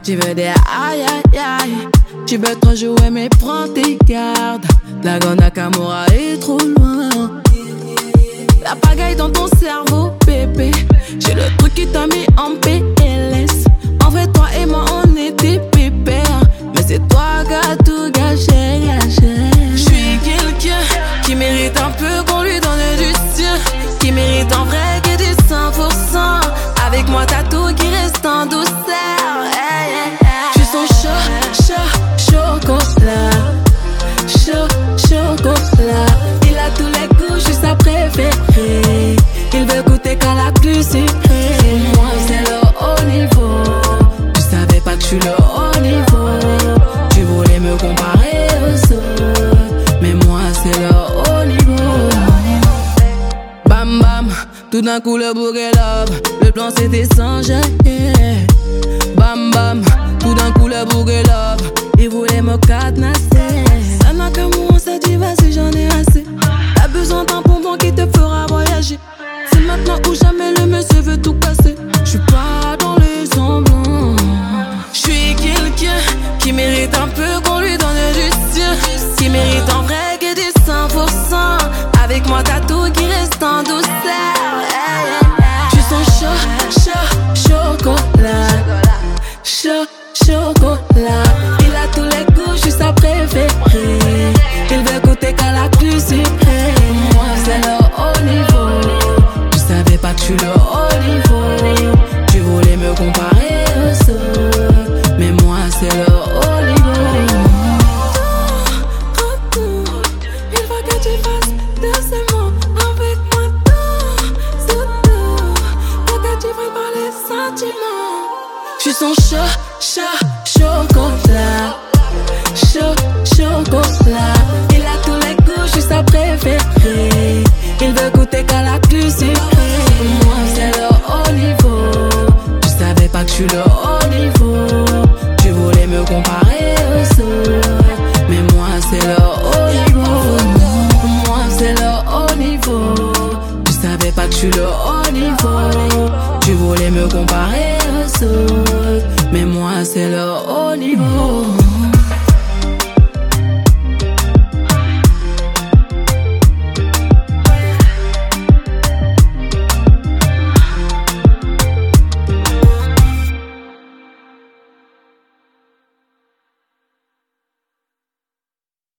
tu veux des aïe aïe aïe. Tu veux trop jouer mais prends tes gardes. La grande Nakamura est trop loin. La pagaille dans ton cerveau bébé. J'ai le truc qui t'a mis en PLS. En vrai toi et moi on était pépères. Mais c'est toi qui as tout gâché. J'suis quelqu'un qui mérite un peu qu'on lui donne du sien. Qui mérite en vrai que du 100%. Avec moi t'as tout qui reste en douceur. Hey, hey, hey. J'suis son chocolat. Chocolat. Il a tous les goûts, j'suis sa préférée. Il veut goûter qu'à la plus sucrée. Moi c'est le haut niveau. Tu savais pas que j'suis le haut niveau. Tu voulais me comparer aux autres, mais moi c'est le haut niveau. Bam bam, tout d'un coup le bouquet love. Le plan c'était sans jaillir. Bam bam, tout d'un coup le bouquet love. Il voulait me cadenasser. Ça n'a qu'un mot, ça dit vas-y j'en ai assez. T'as besoin d'un bonbon qui te fera voyager. C'est maintenant ou jamais, le monsieur veut tout casser. J'suis pas dans les semblants. J'suis quelqu'un qui mérite un peu qu'on lui donne du sien. Qui mérite en vrai que du 100%. Avec moi t'as tout qui reste en douceur. J'suis son chocolat. Chocolat. Il a tous les goûts, j'suis sa préférée. Il veut goûter qu'à la plus sucrée. Moi c'est le haut niveau. Tu savais pas que j'suis le haut niveau. Tu voulais me comparer aux autres, mais moi c'est le haut niveau. Retour, il faut que tu fasses de ces mots avec moi surtout. Faut que tu prennes pas les sentiments. J'suis son chocolat. Chocolat. Il a tous les goûts, j'suis sa préférée. Il veut goûter qu'à la plus sucrée. Moi c'est le haut niveau. Tu savais pas que j'suis le haut niveau. Tu voulais me comparer aux autres, mais moi c'est le haut niveau. Moi c'est le haut niveau. Tu savais pas que j'suis le haut niveau. Tu voulais me comparer aux autres, mais moi c'est le haut niveau.